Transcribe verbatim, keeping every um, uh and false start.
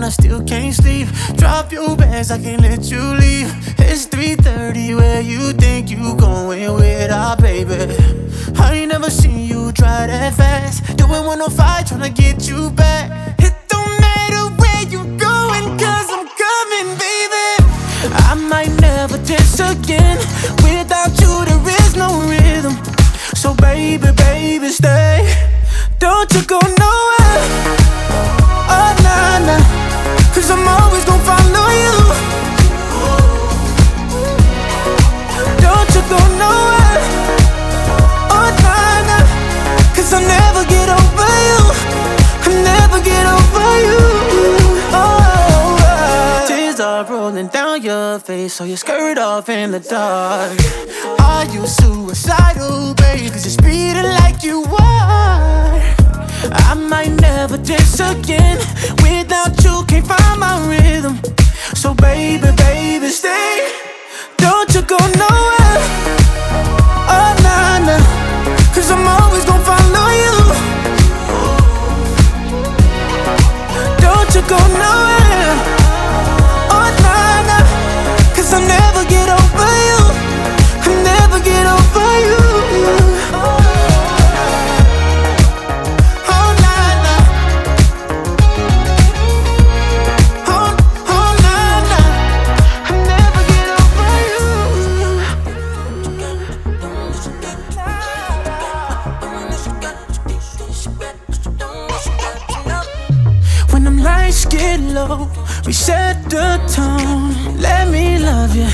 I still can't sleep. Drop your bags, I can't let you leave. It's three thirty, where you think you going with our baby? I ain't never seen you try that fast. Doing one oh five, tryna get you back. It don't matter where you going, cause I'm coming, baby. I might never dance again. Without you there is no rhythm. So baby, baby, stay. Don't you go nowhere. Oh, nah, nah. Cause I'm always gon' follow you. Don't you go nowhere. Oh, nah, nah. Cause I'll never get over you. I'll never get over you. Oh, uh. Tears are rolling down your face, so you skirt off in the dark. Are you suicidal, babe? Cause you're speeding like you are. I might never dance again. Without you, can't find my rhythm. So baby, baby, stay. Don't you go nowhere. Oh, nah, nah. Cause I'm always gon' follow you. Don't you go nowhere. Oh, nah, nah. Cause I'll never get over you. I'll never get over you. When them lights get low, we set the tone. Let me love you,